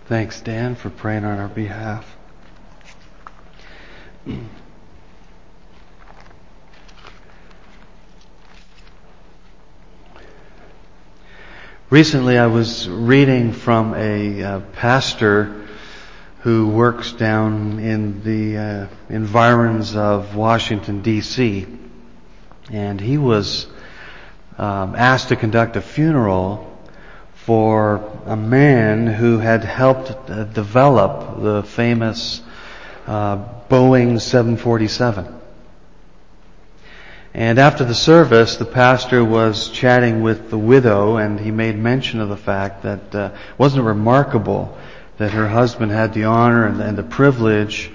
Thanks, Dan, for praying on our behalf. Recently, I was reading from a pastor who works down in the environs of Washington, D.C., and he was asked to conduct a funeral for a man who had helped develop the famous Boeing 747. And after the service, the pastor was chatting with the widow, and he made mention of the fact that wasn't it remarkable that her husband had the honor and the privilege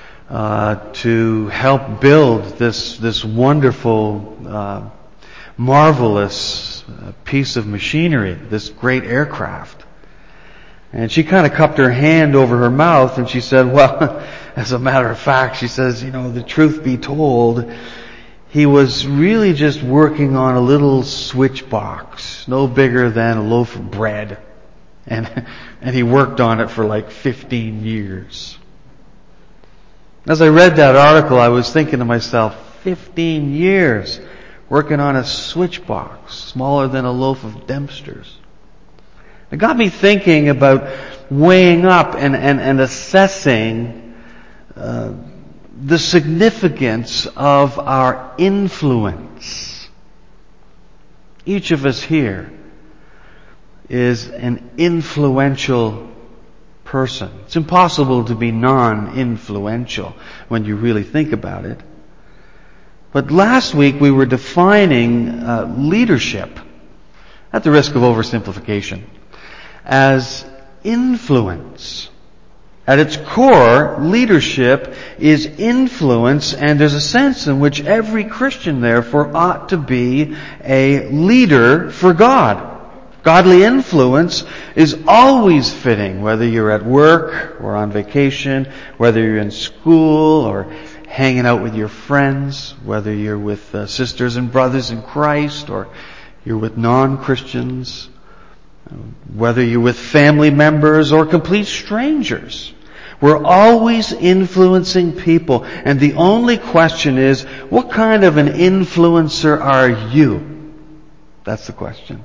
to help build this wonderful, marvelous piece of machinery, this great aircraft. And she kind of cupped her hand over her mouth and she said, well, as a matter of fact, she says, the truth be told, he was really just working on a little switch box, no bigger than a loaf of bread. And he worked on it for like 15 years. As I read that article, I was thinking to myself, 15 years working on a switch box smaller than a loaf of Dempster's. It got me thinking about weighing up and assessing the significance of our influence. Each of us here is an influential person. It's impossible to be non-influential when you really think about it. But last week we were defining leadership, at the risk of oversimplification, as influence. At its core, leadership is influence, and there's a sense in which every Christian, therefore, ought to be a leader for God. Godly influence is always fitting, whether you're at work or on vacation, whether you're in school or hanging out with your friends, whether you're with sisters and brothers in Christ or you're with non-Christians, whether you're with family members or complete strangers. We're always influencing people, and the only question is, what kind of an influencer are you? That's the question.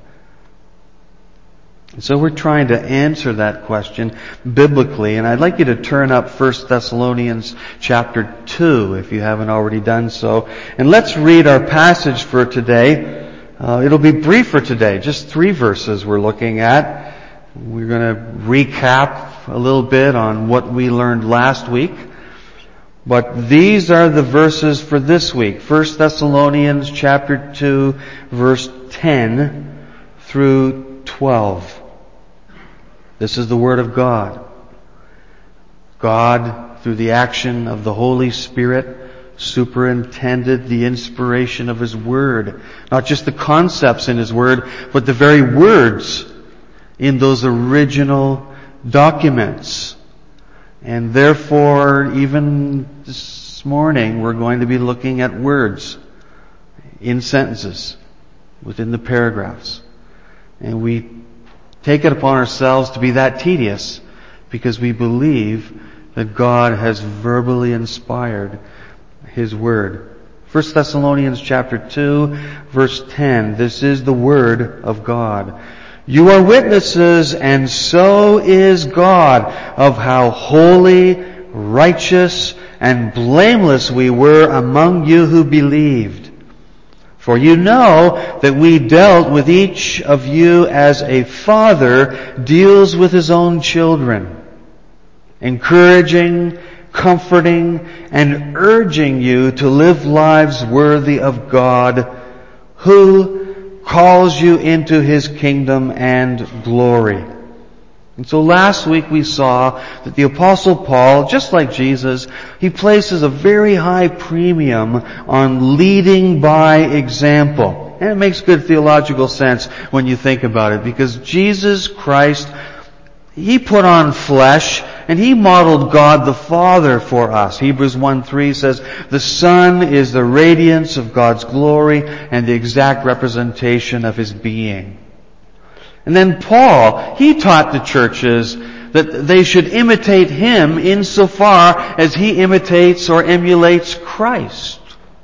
So we're trying to answer that question biblically, and I'd like you to turn up 1 Thessalonians chapter 2 if you haven't already done so. And let's read our passage for today. It'll be brief for today, just 3 verses we're looking at. We're going to recap a little bit on what we learned last week. But these are the verses for this week. 1 Thessalonians chapter 2, verse 10 through 12. This is the Word of God. God, through the action of the Holy Spirit, superintended the inspiration of His Word. Not just the concepts in His Word, but the very words in those original documents. And therefore, even this morning, we're going to be looking at words in sentences within the paragraphs. And we take it upon ourselves to be that tedious because we believe that God has verbally inspired His Word. 1 Thessalonians chapter 2, verse 10. This is the Word of God. You are witnesses, and so is God, of how holy, righteous, and blameless we were among you who believed. For you know that we dealt with each of you as a father deals with his own children, encouraging, comforting, and urging you to live lives worthy of God, who calls you into His kingdom and glory. And so last week we saw that the Apostle Paul, just like Jesus, he places a very high premium on leading by example. And it makes good theological sense when you think about it, because Jesus Christ, He put on flesh and He modeled God the Father for us. Hebrews 1:3 says, the Son is the radiance of God's glory and the exact representation of His being. And then Paul, he taught the churches that they should imitate him insofar as he imitates or emulates Christ.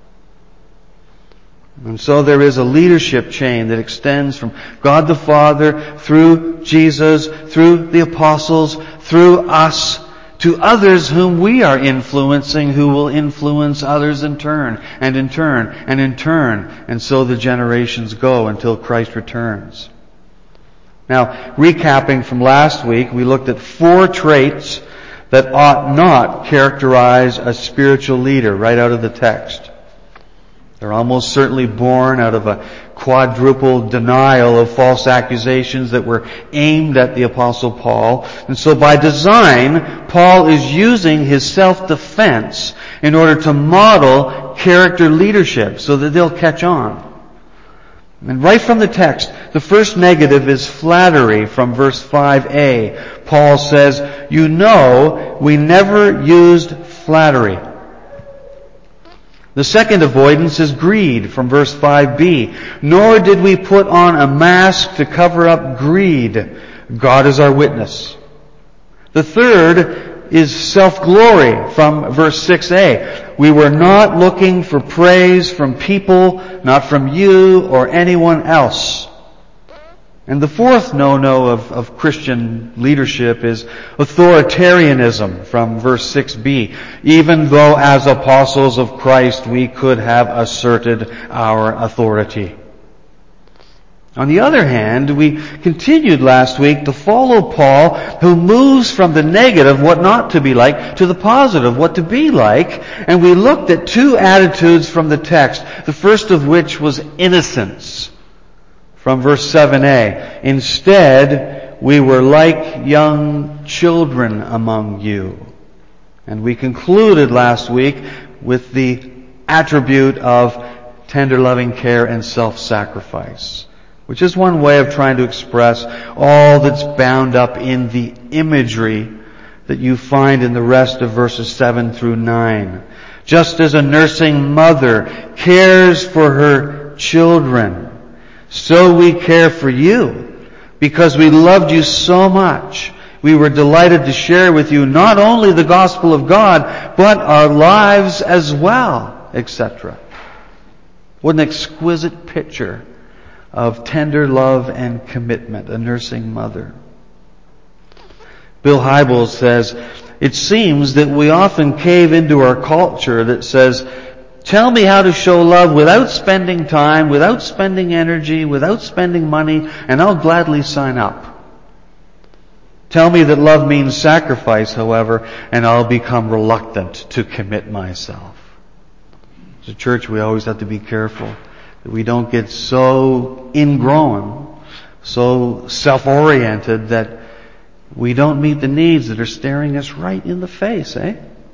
And so there is a leadership chain that extends from God the Father through Jesus, through the apostles, through us, to others whom we are influencing, who will influence others in turn, and in turn, and in turn. And so the generations go until Christ returns. Now, recapping from last week, we looked at 4 traits that ought not characterize a spiritual leader right out of the text. They're almost certainly born out of a quadruple denial of false accusations that were aimed at the Apostle Paul. And so by design, Paul is using his self-defense in order to model character leadership so that they'll catch on. And right from the text, the first negative is flattery from verse 5a. Paul says, "You know, we never used flattery." The second avoidance is greed from verse 5b. "Nor did we put on a mask to cover up greed. God is our witness." The third is self-glory from verse 6a. "We were not looking for praise from people, not from you or anyone else." And the fourth no-no of Christian leadership is authoritarianism from verse 6b. "Even though as apostles of Christ we could have asserted our authority." On the other hand, we continued last week to follow Paul, who moves from the negative, what not to be like, to the positive, what to be like. And we looked at 2 attitudes from the text, the first of which was innocence. From verse 7a, "Instead, we were like young children among you." And we concluded last week with the attribute of tender loving care and self-sacrifice, which is one way of trying to express all that's bound up in the imagery that you find in the rest of verses 7 through 9. Just as a nursing mother cares for her children, so we care for you, because we loved you so much. We were delighted to share with you not only the gospel of God, but our lives as well, etc. What an exquisite picture of tender love and commitment, a nursing mother. Bill Hybels says, "It seems that we often cave into our culture that says, 'Tell me how to show love without spending time, without spending energy, without spending money, and I'll gladly sign up. Tell me that love means sacrifice, however, and I'll become reluctant to commit myself.'" As a church, we always have to be careful that we don't get so ingrown, so self-oriented that we don't meet the needs that are staring us right in the face, eh?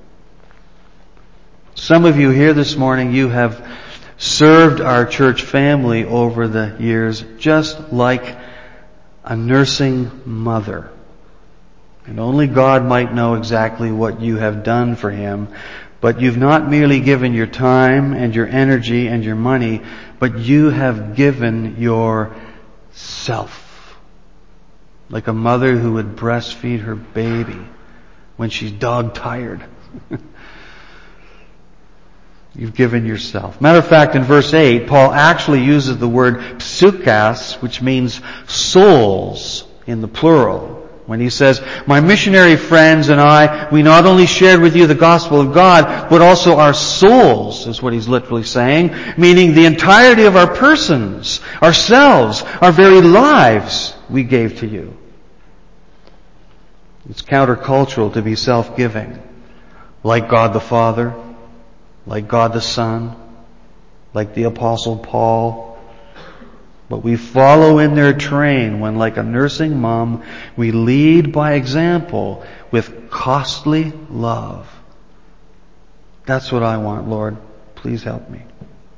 Some of you here this morning, you have served our church family over the years just like a nursing mother. And only God might know exactly what you have done for him, but you've not merely given your time and your energy and your money, but you have given yourself. Like a mother who would breastfeed her baby when she's dog-tired. You've given yourself. Matter of fact, in verse 8, Paul actually uses the word psukas, which means souls in the plural. When he says, "My missionary friends and I, we not only shared with you the gospel of God, but also our souls," is what he's literally saying, meaning the entirety of our persons, ourselves, our very lives we gave to you. It's countercultural to be self-giving, like God the Father, like God the Son, like the Apostle Paul. But we follow in their train when, like a nursing mom, we lead by example with costly love. That's what I want, Lord. Please help me.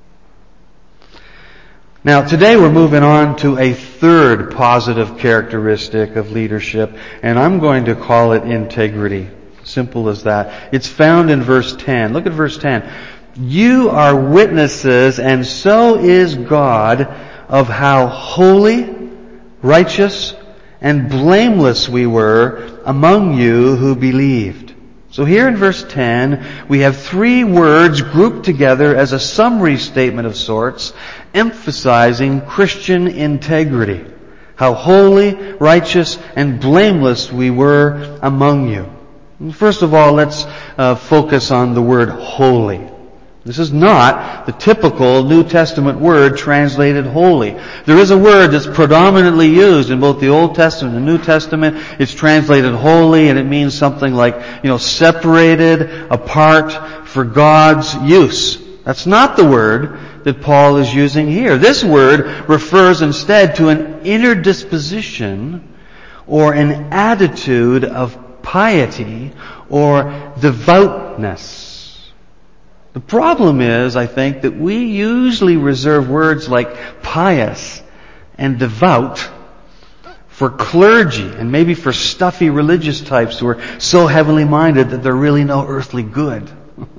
Now, today we're moving on to a third positive characteristic of leadership, and I'm going to call it integrity. Simple as that. It's found in verse 10. Look at verse 10. "You are witnesses, and so is God, of how holy, righteous, and blameless we were among you who believed. So here in verse 10, we have three words grouped together as a summary statement of sorts, emphasizing Christian integrity. How holy, righteous, and blameless we were among you. First of all, let's focus on the word holy. This is not the typical New Testament word translated holy. There is a word that's predominantly used in both the Old Testament and the New Testament. It's translated holy, and it means something like, separated, apart for God's use. That's not the word that Paul is using here. This word refers instead to an inner disposition or an attitude of piety or devoutness. The problem is, I think, that we usually reserve words like pious and devout for clergy and maybe for stuffy religious types who are so heavenly minded that they're really no earthly good.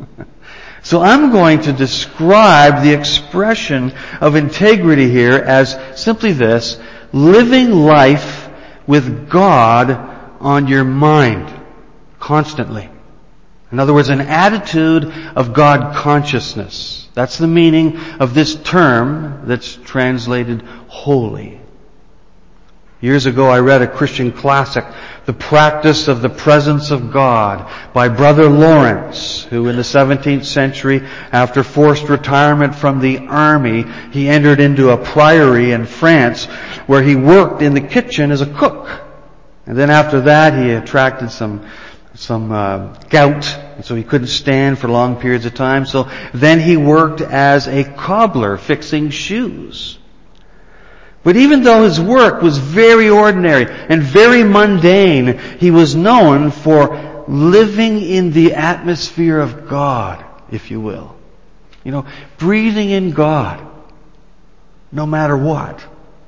So I'm going to describe the expression of integrity here as simply this: living life with God on your mind constantly. In other words, an attitude of God consciousness. That's the meaning of this term that's translated holy. Years ago I read a Christian classic, The Practice of the Presence of God, by Brother Lawrence, who in the 17th century, after forced retirement from the army, he entered into a priory in France where he worked in the kitchen as a cook. And then after that he attracted some gout, and so he couldn't stand for long periods of time. So then he worked as a cobbler fixing shoes. But even though his work was very ordinary and very mundane, he was known for living in the atmosphere of God, if you will. Breathing in God, no matter what.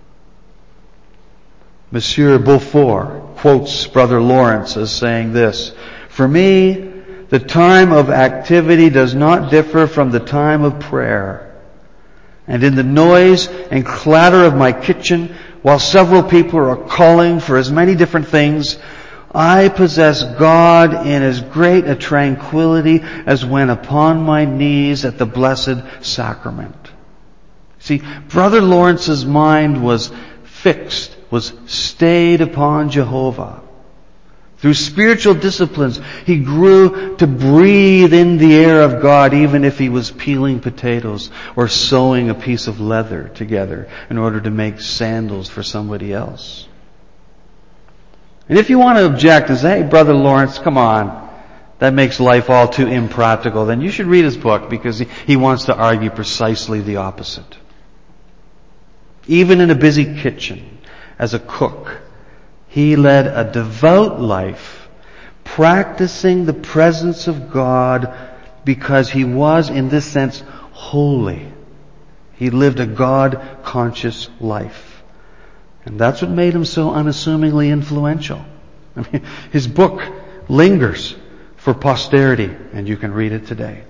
Monsieur Beaufort quotes Brother Lawrence as saying this: "For me, the time of activity does not differ from the time of prayer. And in the noise and clatter of my kitchen, while several people are calling for as many different things, I possess God in as great a tranquility as when upon my knees at the Blessed Sacrament." See, Brother Lawrence's mind was fixed, was stayed upon Jehovah. Through spiritual disciplines, he grew to breathe in the air of God, even if he was peeling potatoes or sewing a piece of leather together in order to make sandals for somebody else. And if you want to object and say, "Hey, Brother Lawrence, come on, that makes life all too impractical," then you should read his book, because he wants to argue precisely the opposite. Even in a busy kitchen, as a cook, he led a devout life, practicing the presence of God because he was, in this sense, holy. He lived a God-conscious life. And that's what made him so unassumingly influential. His book lingers for posterity, and you can read it today.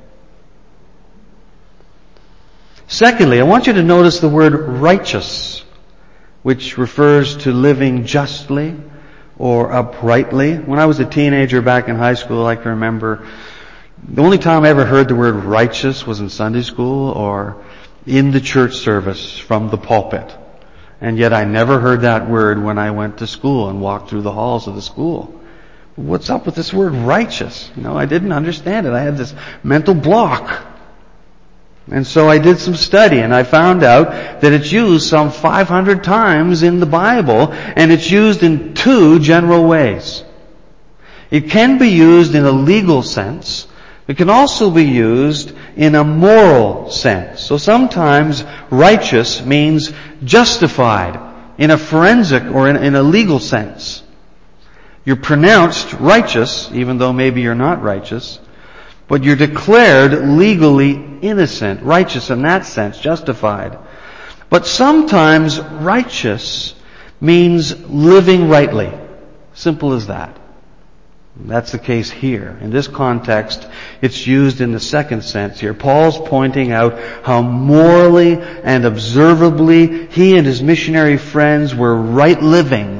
Secondly, I want you to notice the word righteous, which refers to living justly or uprightly. When I was a teenager back in high school, I can remember the only time I ever heard the word righteous was in Sunday school or in the church service from the pulpit. And yet I never heard that word when I went to school and walked through the halls of the school. What's up with this word righteous? I didn't understand it. I had this mental block. And so I did some study, and I found out that it's used some 500 times in the Bible, and it's used in two general ways. It can be used in a legal sense. It can also be used in a moral sense. So sometimes righteous means justified in a forensic or in a legal sense. You're pronounced righteous, even though maybe you're not righteous, but you're declared legally innocent, righteous in that sense, justified. But sometimes righteous means living rightly. Simple as that. That's the case here. In this context, it's used in the second sense here. Paul's pointing out how morally and observably he and his missionary friends were right living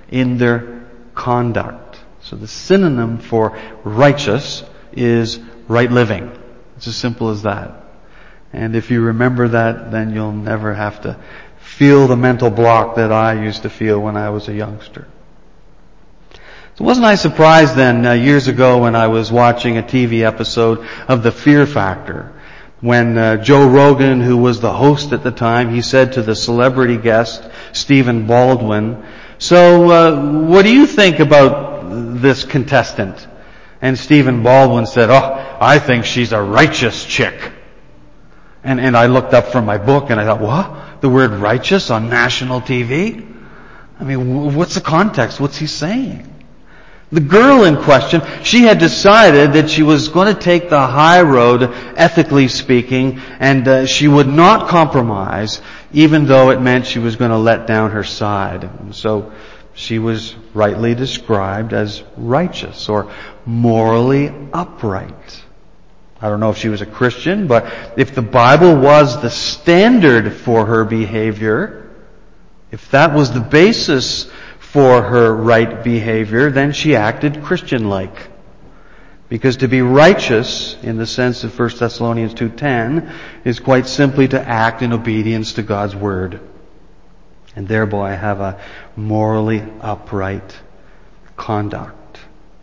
in their conduct. So the synonym for righteous is right living. It's as simple as that. And if you remember that, then you'll never have to feel the mental block that I used to feel when I was a youngster. So wasn't I surprised then years ago when I was watching a TV episode of The Fear Factor, when Joe Rogan, who was the host at the time, he said to the celebrity guest, Stephen Baldwin, "So what do you think about this contestant?" And Stephen Baldwin said, "Oh, I think she's a righteous chick." And I looked up from my book and I thought, what? The word righteous on national TV? I mean, what's the context? What's he saying? The girl in question, she had decided that she was going to take the high road, ethically speaking, and she would not compromise, even though it meant she was going to let down her side. And so she was rightly described as righteous or morally upright. I don't know if she was a Christian, but if the Bible was the standard for her behavior, if that was the basis for her right behavior, then she acted Christian-like. Because to be righteous, in the sense of 1 Thessalonians 2:10, is quite simply to act in obedience to God's Word. And thereby have a morally upright conduct.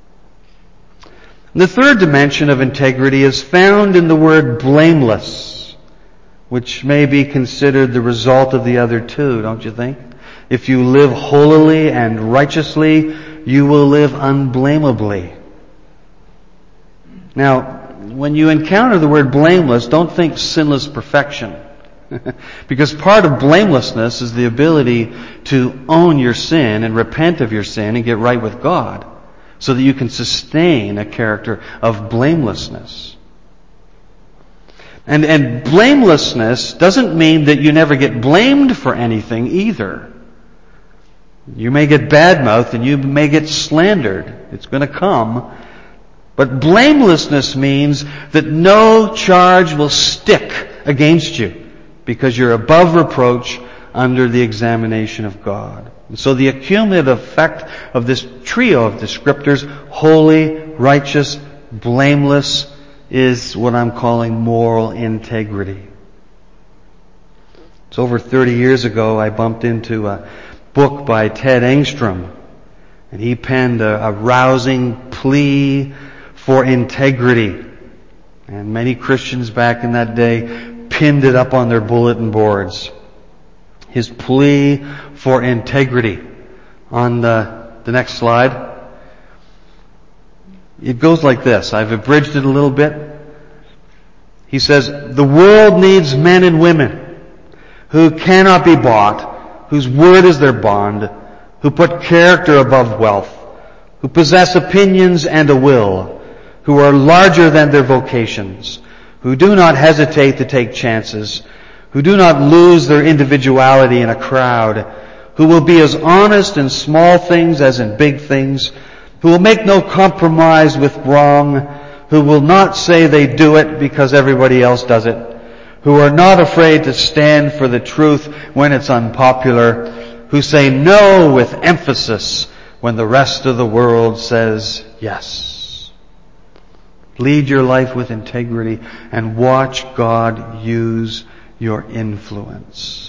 The third dimension of integrity is found in the word blameless, which may be considered the result of the other two, don't you think? If you live holily and righteously, you will live unblameably. Now, when you encounter the word blameless, don't think sinless perfection. Because part of blamelessness is the ability to own your sin and repent of your sin and get right with God, so that you can sustain a character of blamelessness. And blamelessness doesn't mean that you never get blamed for anything either. You may get badmouthed and you may get slandered. It's going to come. But blamelessness means that no charge will stick against you because you're above reproach under the examination of God. And so the accumulative effect of this trio of descriptors, holy, righteous, blameless, is what I'm calling moral integrity. It's over 30 years ago I bumped into a book by Ted Engstrom, and he penned a rousing plea for integrity. And many Christians back in that day pinned it up on their bulletin boards. His plea for integrity. On the next slide. It goes like this. I've abridged it a little bit. He says, "The world needs men and women who cannot be bought, whose word is their bond, who put character above wealth, who possess opinions and a will, who are larger than their vocations, who do not hesitate to take chances, who do not lose their individuality in a crowd, who will be as honest in small things as in big things, who will make no compromise with wrong, who will not say they do it because everybody else does it, who are not afraid to stand for the truth when it's unpopular, who say no with emphasis when the rest of the world says yes." Lead your life with integrity and watch God use your influence.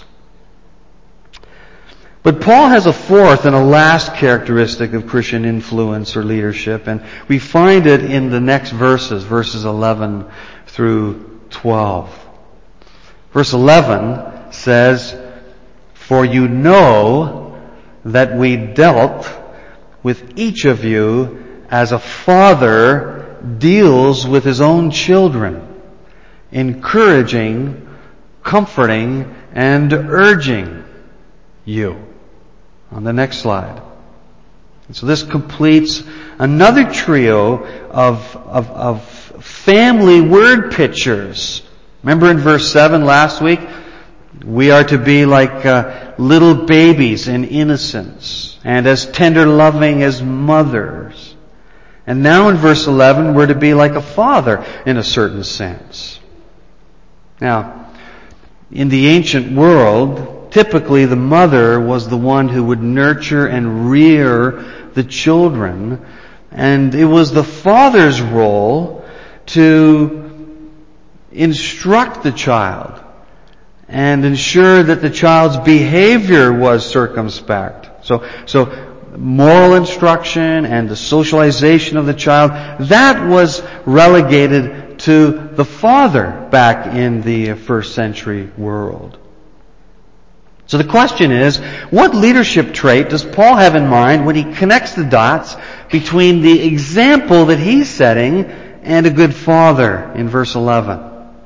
But Paul has a fourth and a last characteristic of Christian influence or leadership, and we find it in the next verses 11 through 12. Verse 11 says, "For you know that we dealt with each of you as a father deals with his own children, encouraging, comforting, and urging you." On the next slide. And so this completes another trio of family word pictures. Remember in verse 7 last week? We are to be like little babies in innocence and as tender loving as mothers. And now in verse 11, we're to be like a father in a certain sense. Now, in the ancient world, typically the mother was the one who would nurture and rear the children, and it was the father's role to instruct the child and ensure that the child's behavior was circumspect. So moral instruction and the socialization of the child, that was relegated to the father back in the first century world. So the question is, what leadership trait does Paul have in mind when he connects the dots between the example that he's setting and a good father in verse 11?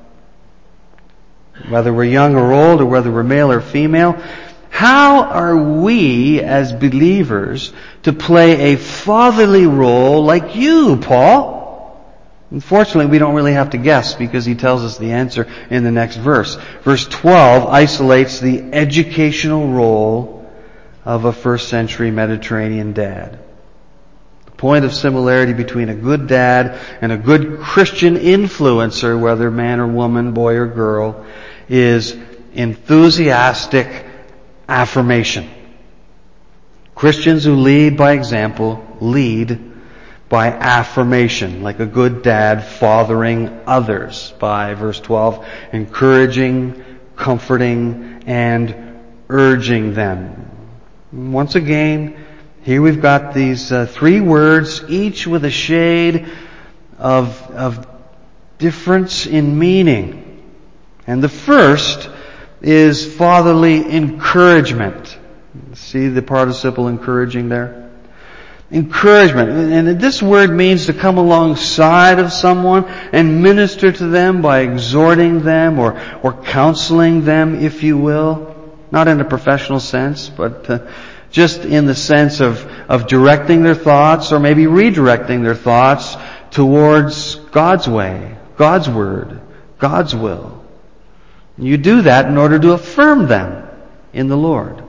Whether we're young or old, or whether we're male or female, how are we as believers to play a fatherly role like you, Paul? Unfortunately, we don't really have to guess because he tells us the answer in the next verse. Verse 12 isolates the educational role of a first century Mediterranean dad. The point of similarity between a good dad and a good Christian influencer, whether man or woman, boy or girl, is enthusiastic affirmation. Christians who lead by example lead by affirmation, like a good dad fathering others by, verse 12, encouraging, comforting, and urging them. Once again, here we've got these three words, each with a shade of difference in meaning. And the first is fatherly encouragement. See the participle encouraging there? Encouragement. And this word means to come alongside of someone and minister to them by exhorting them or counseling them, if you will. Not in a professional sense, but just in the sense of directing their thoughts or maybe redirecting their thoughts towards God's way, God's word, God's will. You do that in order to affirm them in the Lord.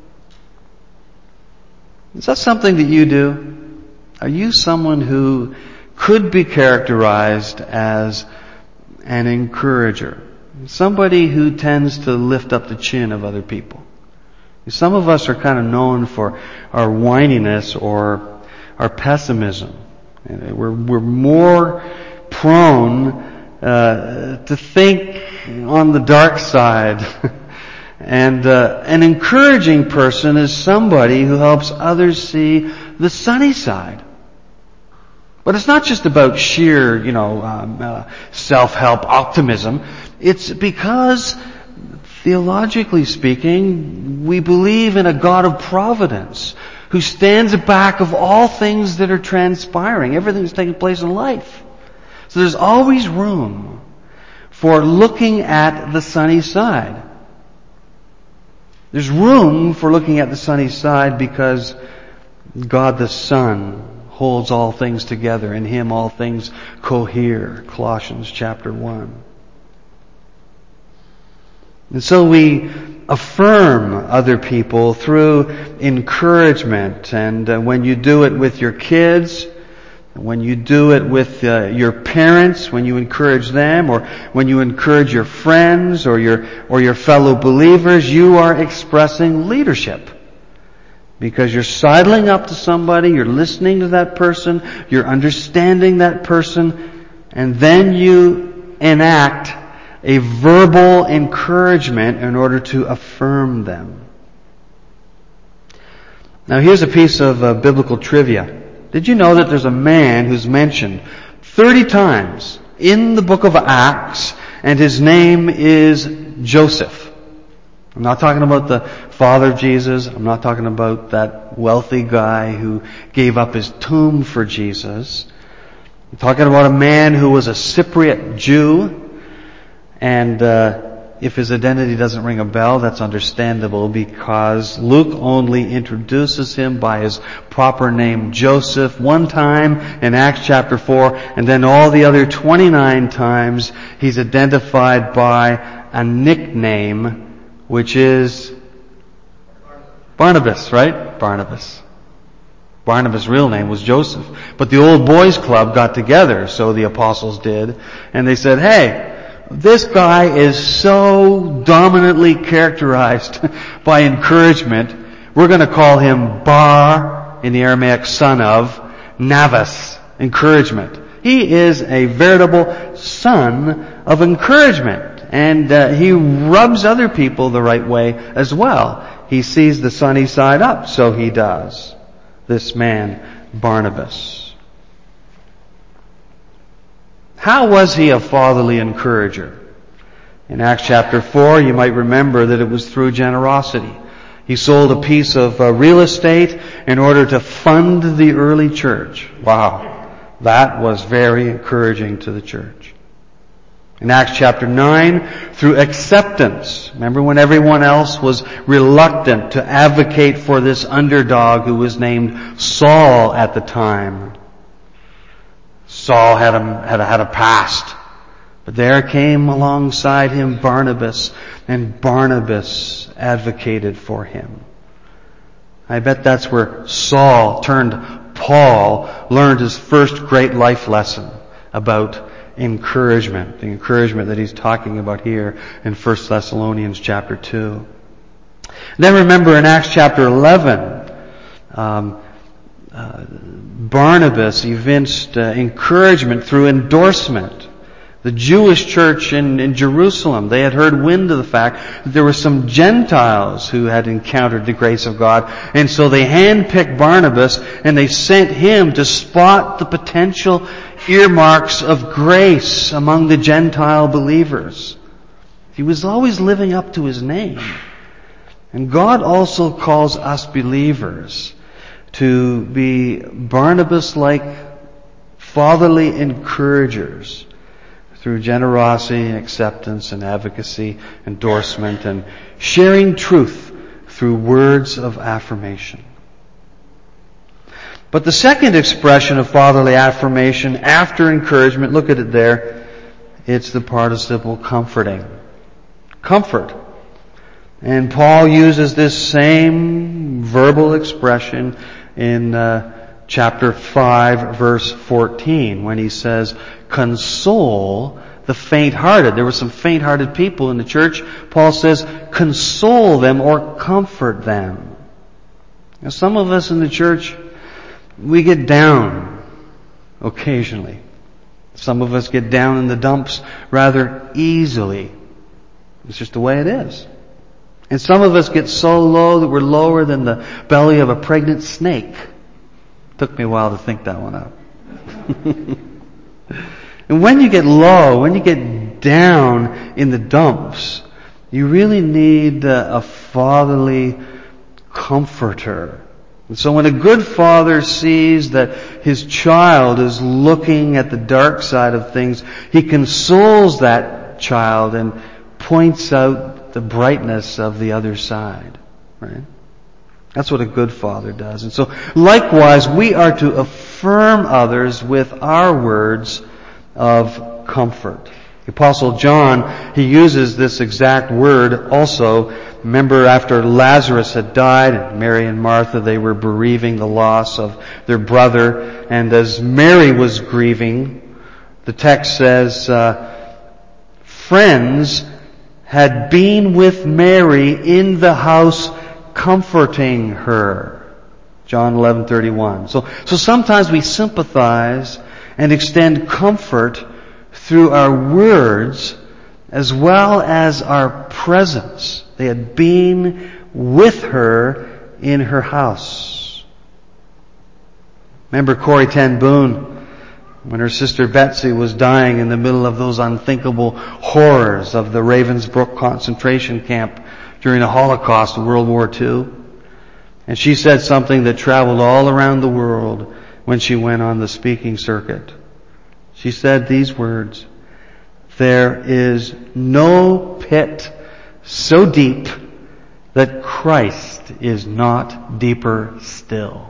Is that something that you do? Are you someone who could be characterized as an encourager? Somebody who tends to lift up the chin of other people. Some of us are kind of known for our whininess or our pessimism. We're more prone to think on the dark side. And an encouraging person is somebody who helps others see the sunny side. But it's not just about sheer, self-help optimism. It's because, theologically speaking, we believe in a God of providence who stands back of all things that are transpiring, everything that's taking place in life. So there's always room for looking at the sunny side. There's room for looking at the sunny side because God the Son holds all things together. In Him all things cohere. Colossians chapter 1. And so we affirm other people through encouragement. And when you do it with your kids, when you do it with your parents, when you encourage them, or when you encourage your friends or your fellow believers, you are expressing leadership. Because you're sidling up to somebody, you're listening to that person, you're understanding that person, and then you enact a verbal encouragement in order to affirm them. Now here's a piece of biblical trivia. Did you know that there's a man who's mentioned 30 times in the book of Acts, and his name is Joseph? I'm not talking about the father of Jesus. I'm not talking about that wealthy guy who gave up his tomb for Jesus. I'm talking about a man who was a Cypriot Jew, and if his identity doesn't ring a bell, that's understandable because Luke only introduces him by his proper name, Joseph, one time in Acts chapter 4, and then all the other 29 times he's identified by a nickname, which is Barnabas, right? Barnabas. Barnabas' real name was Joseph. But the old boys club got together, so the apostles did, and they said, hey, this guy is so dominantly characterized by encouragement, we're going to call him Bar, in the Aramaic, son of, Navis, encouragement. He is a veritable son of encouragement. And he rubs other people the right way as well. He sees the sunny side up, so he does. This man, Barnabas. How was he a fatherly encourager? In Acts chapter 4, you might remember that it was through generosity. He sold a piece of real estate in order to fund the early church. Wow. That was very encouraging to the church. In Acts chapter 9, through acceptance. Remember when everyone else was reluctant to advocate for this underdog who was named Saul at the time. Saul had a past. But there came alongside him Barnabas, and Barnabas advocated for him. I bet that's where Saul turned Paul learned his first great life lesson about encouragement, the encouragement that he's talking about here in 1 Thessalonians chapter 2. Then remember in Acts chapter 11, Barnabas evinced encouragement through endorsement. The Jewish church in Jerusalem, they had heard wind of the fact that there were some Gentiles who had encountered the grace of God. And so they handpicked Barnabas and they sent him to spot the potential earmarks of grace among the Gentile believers. He was always living up to his name. And God also calls us believers to be Barnabas-like fatherly encouragers through generosity and acceptance and advocacy, endorsement, and sharing truth through words of affirmation. But the second expression of fatherly affirmation after encouragement, look at it there, it's the participle comforting. Comfort. And Paul uses this same verbal expression in chapter 5, verse 14, when he says, console the faint-hearted. There were some faint-hearted people in the church. Paul says, console them or comfort them. Now, some of us in the church, we get down occasionally. Some of us get down in the dumps rather easily. It's just the way it is. And some of us get so low that we're lower than the belly of a pregnant snake. Took me a while to think that one out. And when you get low, when you get down in the dumps, you really need a fatherly comforter. And so when a good father sees that his child is looking at the dark side of things, he consoles that child and points out the brightness of the other side. Right? That's what a good father does. And so likewise, we are to affirm others with our words of comfort. The Apostle John, he uses this exact word also. Remember, after Lazarus had died, and Mary and Martha, they were bereaving the loss of their brother. And as Mary was grieving, the text says, friends had been with Mary in the house comforting her. John 11:31. So sometimes we sympathize and extend comfort through our words as well as our presence. They had been with her in her house. Remember Corrie ten Boom, when her sister Betsy was dying in the middle of those unthinkable horrors of the Ravensbrück concentration camp during the Holocaust of World War II. And she said something that traveled all around the world when she went on the speaking circuit. She said these words, "There is no pit so deep that Christ is not deeper still."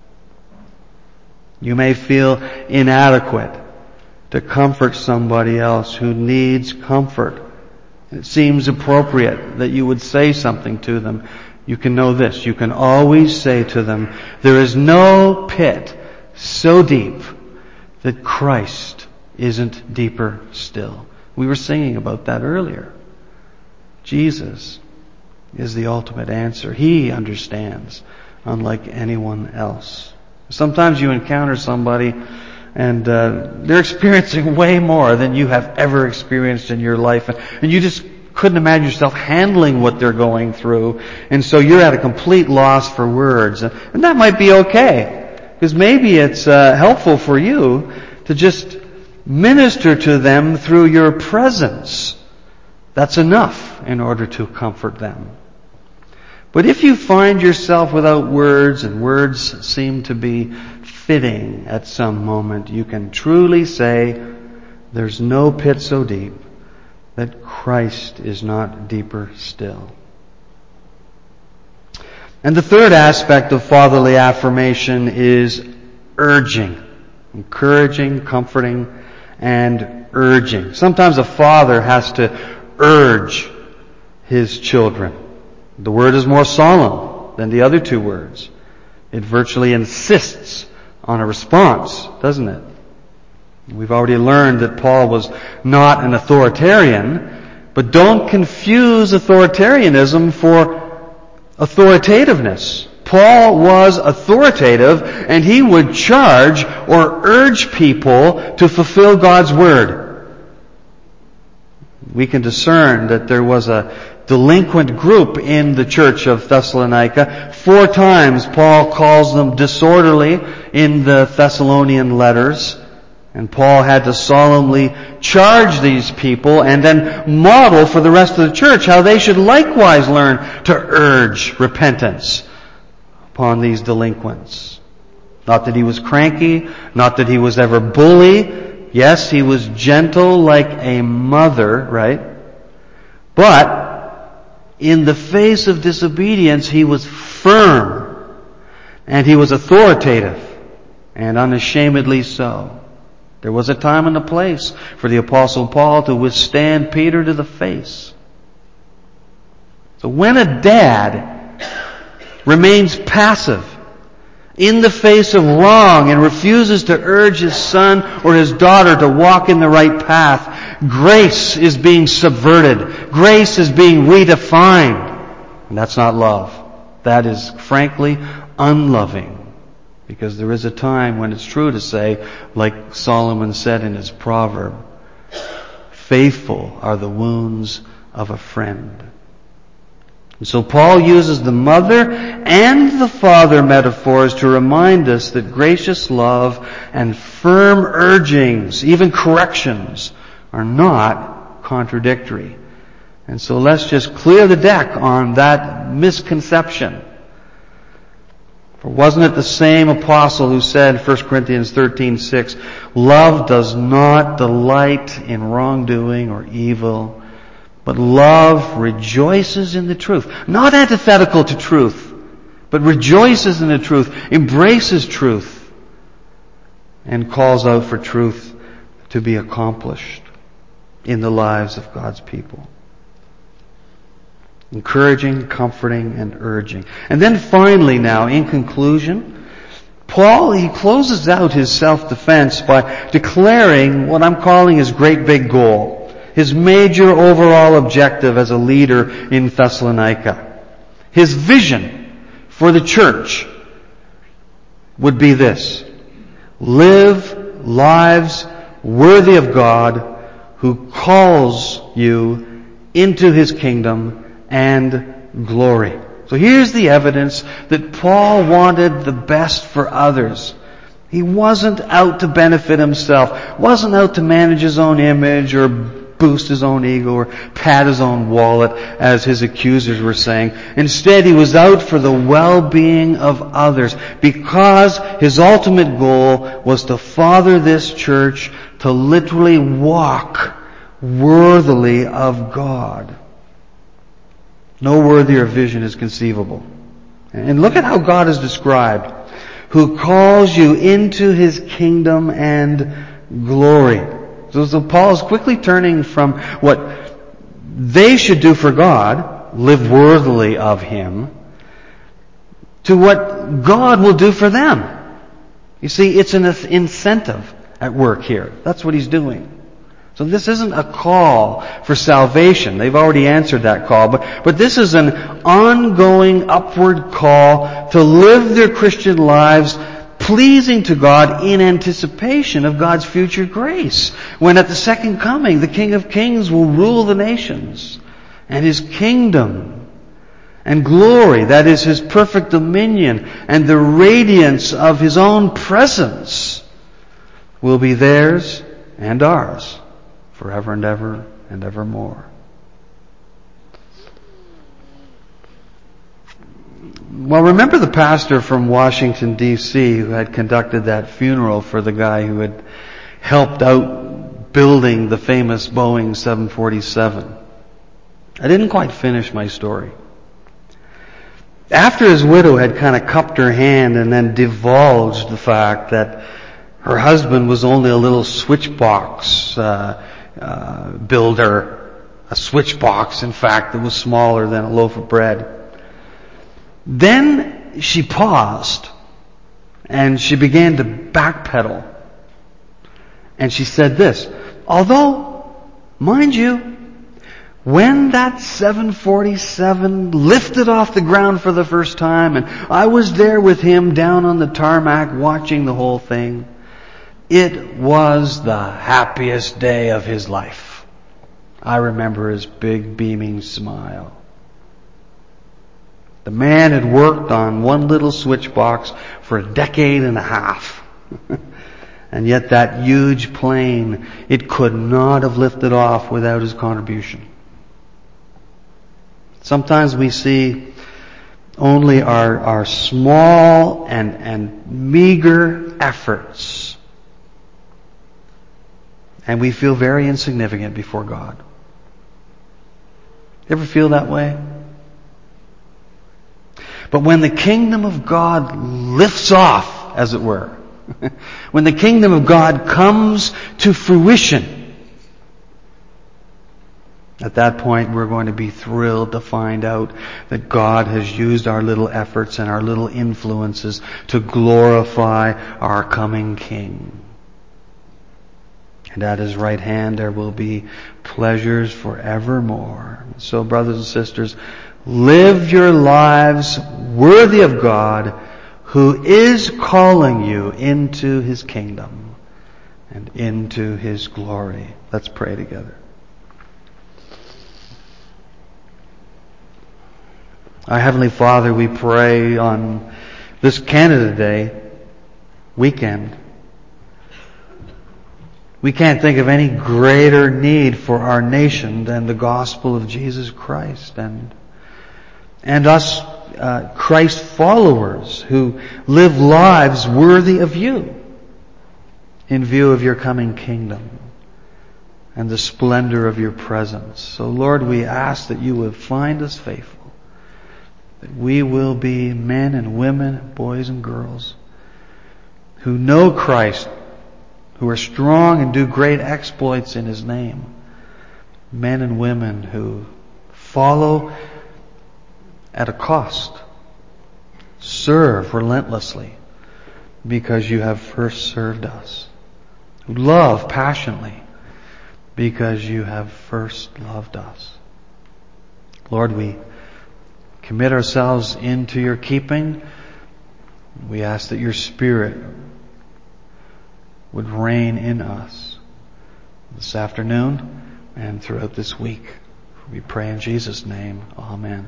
You may feel inadequate to comfort somebody else who needs comfort. It seems appropriate that you would say something to them. You can know this. You can always say to them, there is no pit so deep that Christ isn't deeper still. We were singing about that earlier. Jesus is the ultimate answer. He understands, unlike anyone else. Sometimes you encounter somebody and they're experiencing way more than you have ever experienced in your life. And you just couldn't imagine yourself handling what they're going through. And so you're at a complete loss for words. And that might be okay. Because maybe it's helpful for you to just minister to them through your presence. That's enough in order to comfort them. But if you find yourself without words, and words seem to be fitting at some moment, you can truly say, there's no pit so deep that Christ is not deeper still. And the third aspect of fatherly affirmation is urging, encouraging, comforting, and urging. Sometimes a father has to urge his children. The word is more solemn than the other two words. It virtually insists on a response, doesn't it? We've already learned that Paul was not an authoritarian, but don't confuse authoritarianism for authoritativeness. Paul was authoritative, and he would charge or urge people to fulfill God's word. We can discern that there was a delinquent group in the church of Thessalonica. 4 times Paul calls them disorderly in the Thessalonian letters. And Paul had to solemnly charge these people and then model for the rest of the church how they should likewise learn to urge repentance upon these delinquents. Not that he was cranky, not that he was ever bully. Yes, he was gentle like a mother, right? But in the face of disobedience, he was firm and he was authoritative, and unashamedly so. There was a time and a place for the Apostle Paul to withstand Peter to the face. So when a dad remains passive in the face of wrong and refuses to urge his son or his daughter to walk in the right path, grace is being subverted. Grace is being redefined. And that's not love. That is, frankly, unloving. Because there is a time when it's true to say, like Solomon said in his proverb, faithful are the wounds of a friend. And so Paul uses the mother and the father metaphors to remind us that gracious love and firm urgings, even corrections, are not contradictory. And so let's just clear the deck on that misconception. For wasn't it the same apostle who said, 1 Corinthians 13:6, love does not delight in wrongdoing or evil, but love rejoices in the truth. Not antithetical to truth, but rejoices in the truth, embraces truth, and calls out for truth to be accomplished in the lives of God's people. Encouraging, comforting, and urging. And then finally now, in conclusion, Paul, he closes out his self-defense by declaring what I'm calling his great big goal, his major overall objective as a leader in Thessalonica. His vision for the church would be this: live lives worthy of God who calls you into His kingdom and glory. So here's the evidence that Paul wanted the best for others. He wasn't out to benefit himself, wasn't out to manage his own image or boost his own ego or pat his own wallet, as his accusers were saying. Instead, he was out for the well-being of others, because his ultimate goal was to father this church to literally walk worthily of God. No worthier vision is conceivable. And look at how God is described: who calls you into His kingdom and glory. So Paul is quickly turning from what they should do for God, live worthily of Him, to what God will do for them. You see, it's an incentive at work here. That's what he's doing. So this isn't a call for salvation. They've already answered that call. But this is an ongoing upward call to live their Christian lives pleasing to God in anticipation of God's future grace. When at the second coming, the King of Kings will rule the nations, and His kingdom and glory, that is His perfect dominion and the radiance of His own presence, will be theirs and ours forever and ever and evermore. Well, remember the pastor from Washington, D.C. who had conducted that funeral for the guy who had helped out building the famous Boeing 747. I didn't quite finish my story. After his widow had kind of cupped her hand and then divulged the fact that her husband was only a little switchbox builder, a switchbox, in fact, that was smaller than a loaf of bread, then she paused and she began to backpedal. And she said this, although, mind you, when that 747 lifted off the ground for the first time and I was there with him down on the tarmac watching the whole thing, it was the happiest day of his life. I remember his big beaming smile. The man had worked on one little switchbox for a decade and a half. And yet that huge plane, it could not have lifted off without his contribution. Sometimes we see only our small and meager efforts, and we feel very insignificant before God. You ever feel that way? But when the kingdom of God lifts off, as it were, when the kingdom of God comes to fruition, at that point we're going to be thrilled to find out that God has used our little efforts and our little influences to glorify our coming King. And at His right hand there will be pleasures forevermore. So, brothers and sisters, live your lives worthy of God, who is calling you into His kingdom and into His glory. Let's pray together. Our Heavenly Father, we pray on this Canada Day weekend. We can't think of any greater need for our nation than the gospel of Jesus Christ and us Christ followers who live lives worthy of you in view of your coming kingdom and the splendor of your presence. So Lord, we ask that you would find us faithful, that we will be men and women, boys and girls who know Christ, who are strong and do great exploits in His name. Men and women who follow at a cost, serve relentlessly because you have first served us, who love passionately because you have first loved us. Lord, we commit ourselves into your keeping. We ask that your Spirit would reign in us this afternoon and throughout this week. We pray in Jesus' name. Amen.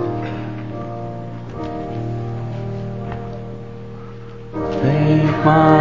Take my